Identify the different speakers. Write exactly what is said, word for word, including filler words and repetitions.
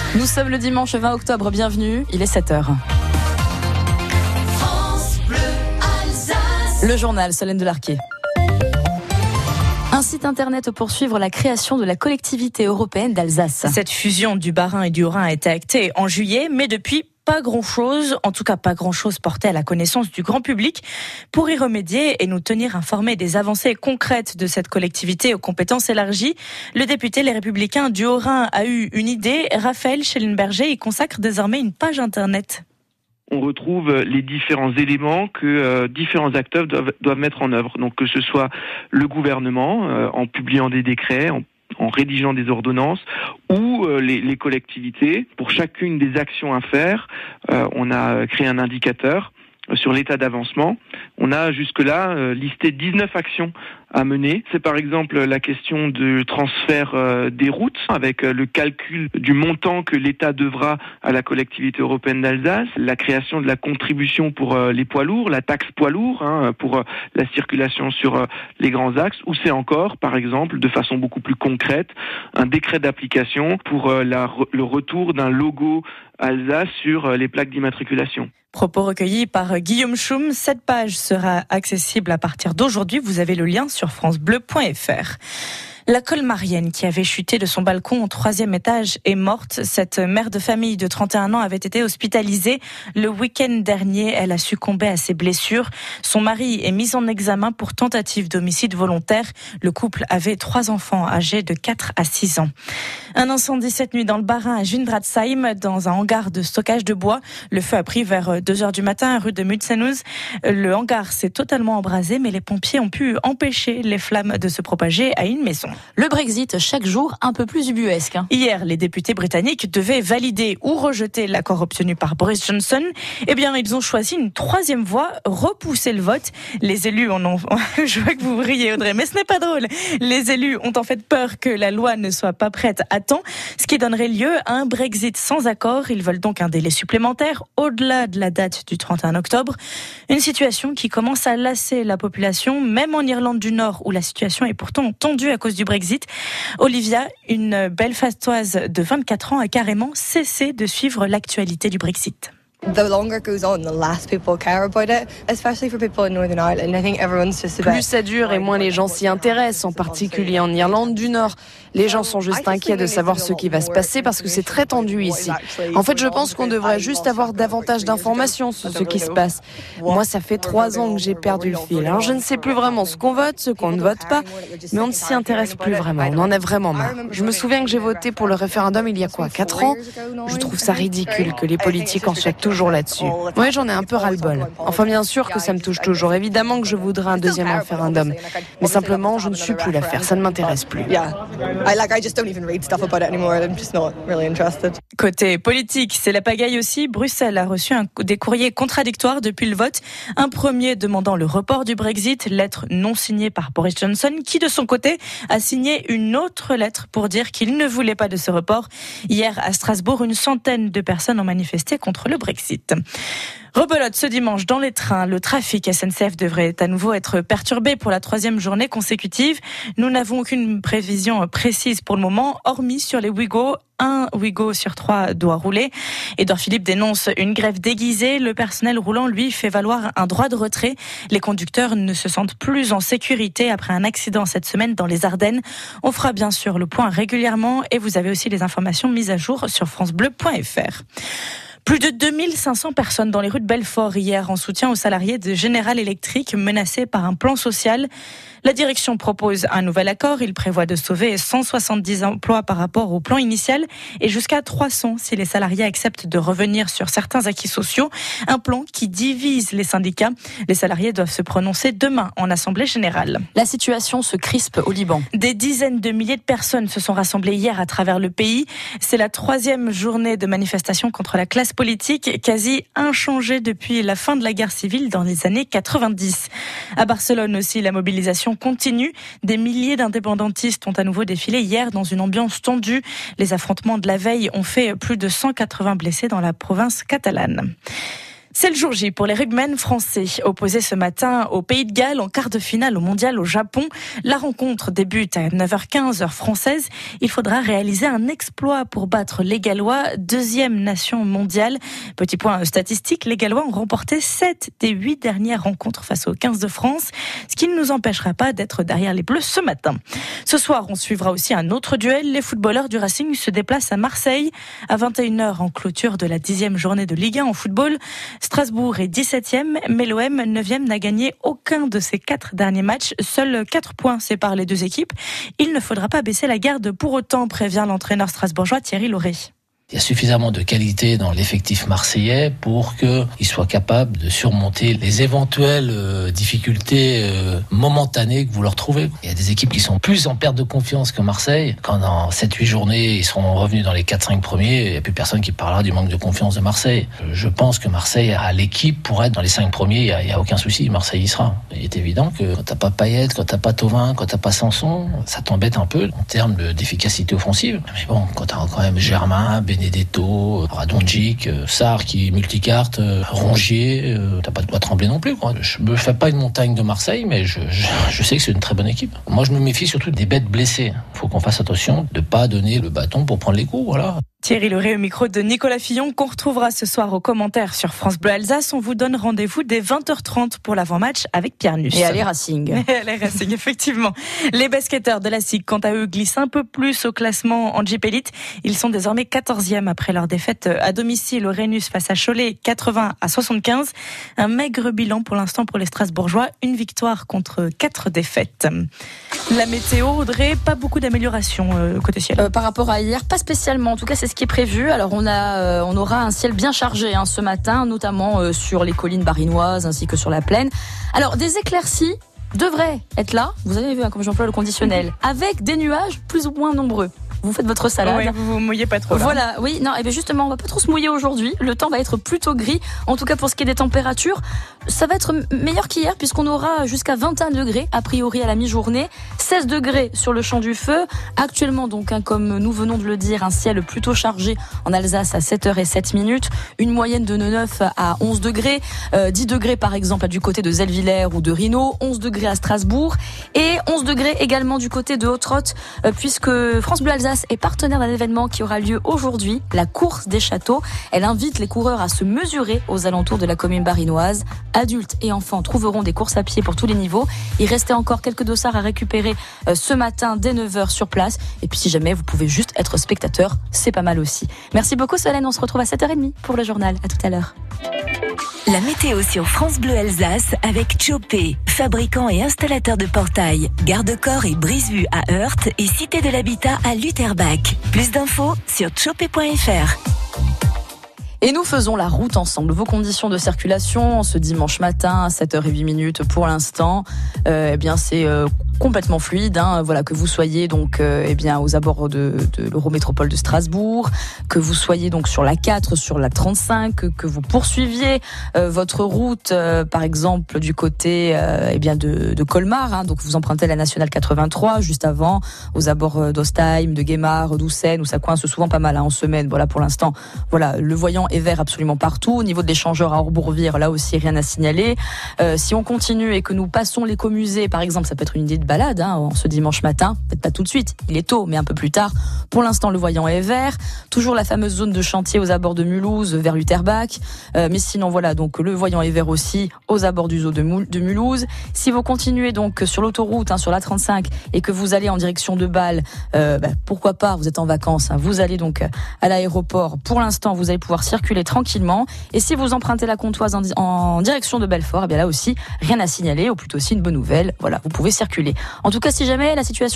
Speaker 1: Nous sommes le dimanche vingt octobre, bienvenue, il est sept heures. France Bleu Alsace. Le journal, Solène Delarquet. Un site internet pour suivre la création de la collectivité européenne d'Alsace.
Speaker 2: Cette fusion du Bas-Rhin et du Haut-Rhin a été actée en juillet, mais depuis pas grand-chose, en tout cas pas grand-chose porté à la connaissance du grand public. Pour y remédier et nous tenir informés des avancées concrètes de cette collectivité aux compétences élargies, le député Les Républicains du Haut-Rhin a eu une idée. Raphaël Schellenberger y consacre désormais une page internet.
Speaker 3: On retrouve les différents éléments que euh, différents acteurs doivent, doivent mettre en œuvre. Donc que ce soit le gouvernement, euh, en publiant des décrets, en en rédigeant des ordonnances, ou euh, les, les collectivités. Pour chacune des actions à faire, euh, on a créé un indicateur sur l'état d'avancement. On a jusque-là euh, listé dix-neuf actions à mener. C'est par exemple la question du transfert euh, des routes, avec euh, le calcul du montant que l'État devra à la collectivité européenne d'Alsace, la création de la contribution pour euh, les poids lourds, la taxe poids lourds, hein, pour euh, la circulation sur euh, les grands axes, ou c'est encore, par exemple, de façon beaucoup plus concrète, un décret d'application pour euh, la, le retour d'un logo Alsace sur euh, les plaques d'immatriculation.
Speaker 2: Propos recueillis par Guillaume Schum. Cette page sera accessible à partir d'aujourd'hui. Vous avez le lien sur francebleu point f r. La colmarienne qui avait chuté de son balcon au troisième étage est morte. Cette mère de famille de trente et un ans avait été hospitalisée. Le week-end dernier, elle a succombé à ses blessures. Son mari est mis en examen pour tentative d'homicide volontaire. Le couple avait trois enfants âgés de quatre à six ans. Un incendie cette nuit dans le Bas-Rhin à Jundratsheim, dans un hangar de stockage de bois. Le feu a pris vers deux heures du matin, rue de Mutsenus. Le hangar s'est totalement embrasé, mais les pompiers ont pu empêcher les flammes de se propager à une maison.
Speaker 1: Le Brexit, chaque jour un peu plus ubuesque.
Speaker 2: Hier, les députés britanniques devaient valider ou rejeter l'accord obtenu par Boris Johnson. Eh bien, ils ont choisi une troisième voie, repousser le vote. Les élus en ont... Je vois que vous riez, Audrey, mais ce n'est pas drôle. Les élus ont en fait peur que la loi ne soit pas prête à temps, ce qui donnerait lieu à un Brexit sans accord. Ils veulent donc un délai supplémentaire au-delà de la date du trente et un octobre. Une situation qui commence à lasser la population, même en Irlande du Nord, où la situation est pourtant tendue à cause du Brexit. Olivia, une belfastoise de vingt-quatre ans, a carrément cessé de suivre l'actualité du Brexit.
Speaker 4: Plus ça dure et moins les gens s'y intéressent, en particulier en Irlande du Nord. Les gens sont juste inquiets de savoir ce qui va se passer parce que c'est très tendu ici. En fait, je pense qu'on devrait juste avoir davantage d'informations sur ce qui se passe. Moi, ça fait trois ans que j'ai perdu le fil. Alors, je ne sais plus vraiment ce qu'on vote, ce qu'on ne vote pas, mais on ne s'y intéresse plus vraiment. On en a vraiment marre. Je me souviens que j'ai voté pour le référendum il y a quoi, quatre ans ? Je trouve ça ridicule que les politiques en soient toujours là-dessus. Oui, j'en ai un peu ras-le-bol. Enfin, bien sûr que ça me touche toujours. Évidemment que je voudrais un deuxième référendum. Mais simplement, je ne suis plus l'affaire. Ça ne m'intéresse plus.
Speaker 2: Côté politique, c'est la pagaille aussi. Bruxelles a reçu un, des courriers contradictoires depuis le vote. Un premier demandant le report du Brexit, lettre non signée par Boris Johnson, qui de son côté a signé une autre lettre pour dire qu'il ne voulait pas de ce report. Hier, à Strasbourg, une centaine de personnes ont manifesté contre le Brexit. Rebelote ce dimanche dans les trains. Le trafic S N C F devrait à nouveau être perturbé pour la troisième journée consécutive. Nous n'avons aucune prévision précise pour le moment, hormis sur les Ouigo. Un Ouigo sur trois doit rouler. Édouard Philippe dénonce une grève déguisée. Le personnel roulant, lui, fait valoir un droit de retrait. Les conducteurs ne se sentent plus en sécurité après un accident cette semaine dans les Ardennes. On fera bien sûr le point régulièrement et vous avez aussi les informations mises à jour sur francebleu point f r. Plus de deux mille cinq cents personnes dans les rues de Belfort hier en soutien aux salariés de General Electric menacés par un plan social. La direction propose un nouvel accord. Il prévoit de sauver cent soixante-dix emplois par rapport au plan initial et jusqu'à trois cents si les salariés acceptent de revenir sur certains acquis sociaux. Un plan qui divise les syndicats. Les salariés doivent se prononcer demain en assemblée générale.
Speaker 1: La situation se crispe au Liban.
Speaker 2: Des dizaines de milliers de personnes se sont rassemblées hier à travers le pays. C'est la troisième journée de manifestation contre la classe politique, quasi inchangée depuis la fin de la guerre civile dans les années quatre-vingt-dix. À Barcelone aussi, la mobilisation continue. Des milliers d'indépendantistes ont à nouveau défilé hier dans une ambiance tendue. Les affrontements de la veille ont fait plus de cent quatre-vingts blessés dans la province catalane. C'est le jour J pour les rugbymen français. Opposés ce matin au Pays de Galles en quart de finale au mondial au Japon. La rencontre débute à neuf heures quinze heure française. Il faudra réaliser un exploit pour battre les Gallois, deuxième nation mondiale. Petit point statistique, les Gallois ont remporté sept des huit dernières rencontres face aux quinze de France, ce qui ne nous empêchera pas d'être derrière les Bleus ce matin. Ce soir, on suivra aussi un autre duel. Les footballeurs du Racing se déplacent à Marseille à vingt et une heures en clôture de la dixième journée de Ligue un en football. Strasbourg est dix-septième, mais l'O M neuvième n'a gagné aucun de ses quatre derniers matchs. Seuls quatre points séparent les deux équipes. Il ne faudra pas baisser la garde pour autant, prévient l'entraîneur strasbourgeois Thierry Lauré.
Speaker 5: Il y a suffisamment de qualité dans l'effectif marseillais pour qu'il soit capable de surmonter les éventuelles euh, difficultés euh, momentanées que vous leur trouvez. Il y a des équipes qui sont plus en perte de confiance que Marseille. Quand dans sept huit journées, ils seront revenus dans les quatre cinq premiers, il n'y a plus personne qui parlera du manque de confiance de Marseille. Je pense que Marseille a l'équipe pour être dans les cinq premiers, il n'y a, a aucun souci, Marseille y sera. Il est évident que quand t'as pas Payet, quand t'as pas Thauvin, quand t'as pas Sanson, ça t'embête un peu en termes de, d'efficacité offensive. Mais bon, quand t'as quand même Germain, Benedetto, Radonjic, Sarr qui est multicarte, Rongier, euh, t'as pas de quoi trembler non plus, quoi. Je me fais pas une montagne de Marseille, mais je, je, je sais que c'est une très bonne équipe. Moi, je me méfie surtout des bêtes blessées. Faut qu'on fasse attention de pas donner le bâton pour prendre les coups, voilà.
Speaker 2: Thierry Lauré au micro de Nicolas Fillon, qu'on retrouvera ce soir aux commentaires sur France Bleu Alsace. On vous donne rendez-vous dès vingt heures trente pour l'avant-match avec Pierre Nuss.
Speaker 4: Et allez Racing.
Speaker 2: Et allez Racing, effectivement. Les basketteurs de la S I G, quant à eux, glissent un peu plus au classement en Jeep Elite. Ils sont désormais quatorzième après leur défaite à domicile au Rhenus face à Cholet, quatre-vingts à soixante-quinze. Un maigre bilan pour l'instant pour les Strasbourgeois. Une victoire contre quatre défaites. La météo, Audrey, pas beaucoup d'amélioration euh, côté ciel.
Speaker 1: Euh, par rapport à hier, pas spécialement. En tout cas, c'est ce qui est prévu. Alors, on a, euh, on aura un ciel bien chargé hein, ce matin, notamment euh, sur les collines barinoises ainsi que sur la plaine. Alors, des éclaircies devraient être là. Vous avez vu hein, comme j'emploie le conditionnel, avec des nuages plus ou moins nombreux. Vous faites votre salade.
Speaker 2: Oui, vous vous mouillez pas trop. Là.
Speaker 1: Voilà, oui, non, et bien justement, on va pas trop se mouiller aujourd'hui. Le temps va être plutôt gris. En tout cas, pour ce qui est des températures, ça va être meilleur qu'hier puisqu'on aura jusqu'à vingt et un degrés a priori à la mi-journée, seize degrés sur le champ du feu. Actuellement, donc, hein, comme nous venons de le dire, un ciel plutôt chargé en Alsace à sept heures zéro sept minutes, une moyenne de neuf à onze degrés, euh, dix degrés par exemple du côté de Zellwiller ou de Rhino, onze degrés à Strasbourg et onze degrés également du côté de Haute-Rotte euh, puisque France Bleu Alsace est partenaire d'un événement qui aura lieu aujourd'hui, la course des châteaux. Elle invite les coureurs à se mesurer aux alentours de la commune barinoise. Adultes et enfants trouveront des courses à pied pour tous les niveaux. Il restait encore quelques dossards à récupérer euh, ce matin dès neuf heures sur place. Et puis si jamais vous pouvez juste être spectateur, c'est pas mal aussi. Merci beaucoup Solène, on se retrouve à sept heures trente pour le journal. À tout à l'heure.
Speaker 6: La météo sur France Bleu Alsace avec Chopé, fabricant et installateur de portails, garde-corps et brise-vue à Heurte et Cité de l'Habitat à Lutterbach. Plus d'infos sur chopé point f r.
Speaker 1: Et nous faisons la route ensemble. Vos conditions de circulation ce dimanche matin à sept heures huit minutes pour l'instant, euh, eh bien c'est euh, complètement fluide. Hein, voilà, que vous soyez donc euh, eh bien aux abords de, de l'Eurométropole de Strasbourg, que vous soyez donc sur la quatre, sur la trente-cinq, que, que vous poursuiviez euh, votre route, euh, par exemple du côté euh, eh bien de, de Colmar. Hein, donc vous empruntez la nationale quatre-vingt-trois juste avant, aux abords d'Ostheim, de Guémar, d'Oussen, où ça coince souvent pas mal hein, en semaine. Voilà pour l'instant. Voilà, le voyant est vert absolument partout. Au niveau de l'échangeur à Orbourvire, là aussi rien à signaler. Euh, si on continue et que nous passons l'écomusée, par exemple, ça peut être une idée de balade hein, en ce dimanche matin. Peut-être pas tout de suite, il est tôt, mais un peu plus tard. Pour l'instant, le voyant est vert. Toujours la fameuse zone de chantier aux abords de Mulhouse, vers Lutterbach. Euh, mais sinon, voilà, donc le voyant est vert aussi aux abords du zoo de, Mou- de Mulhouse. Si vous continuez donc sur l'autoroute, hein, sur la trente-cinq, et que vous allez en direction de Bâle, euh, bah, pourquoi pas, vous êtes en vacances, hein, vous allez donc à l'aéroport. Pour l'instant, vous allez pouvoir circuler tranquillement. Et si vous empruntez la Comtoise en, en direction de Belfort, eh bien là aussi, rien à signaler, ou plutôt aussi une bonne nouvelle. Voilà, vous pouvez circuler. En tout cas, si jamais la situation